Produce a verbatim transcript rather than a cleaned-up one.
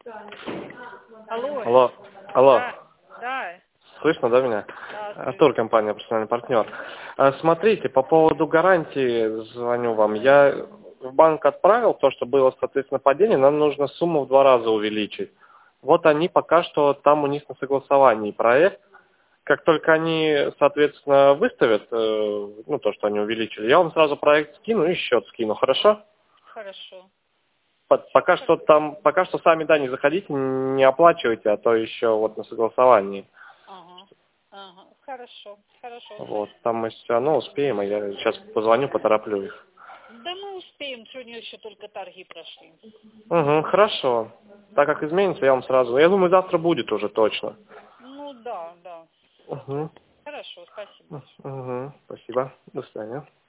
Алло. Алло. Алло. Да. Да. Слышно, да, меня? Да, Артур, компания «Профессиональный партнер». А, Смотрите, по поводу гарантии звоню вам. Я в банк отправил то, что было, соответственно, падение. Нам нужно сумму в два раза увеличить. Вот они пока что там у них на согласовании проект. Как только они, соответственно, выставят, э, ну, то, что они увеличили, я вам сразу проект скину и счет скину, хорошо? Хорошо. По- Пока что там, пока что сами, да, не заходите, не оплачивайте, а то еще вот на согласовании. Ага. Ага. Хорошо. Хорошо. Вот, там мы все равно успеем, а я сейчас позвоню, потороплю их. Да мы успеем, сегодня еще только торги прошли. Угу, хорошо. Так как изменится, я вам сразу... Я думаю, завтра будет уже точно. Ну да, да. Угу. Хорошо, спасибо большое. Угу. Спасибо. До свидания.